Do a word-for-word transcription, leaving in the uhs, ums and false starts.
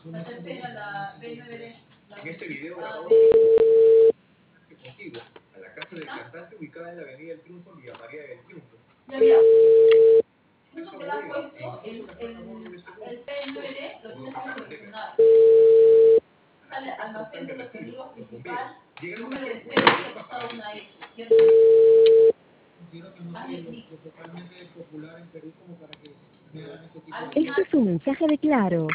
En este video grabado contigo, a la casa del cantante ubicada en la Avenida El Triunfo en Villa María del Triunfo. Ya, mira. Esa Eso que le has bodega, e puesto, incluso el, la el, zona norte de este el lugar, P nueve D, lo por lo tienes que que parece que seleccionar. a Sale este almacén portal de de los retiro, olivos los principal, bomberos, llegaron a número de hacer serie una y al rampa para costado una desviar. X, ¿cierto? Considero que no Hazle soy lo, clic. lo totalmente popular en Perú como para que me hagan ese tipo de Al cosas. Esto es un mensaje de Claro.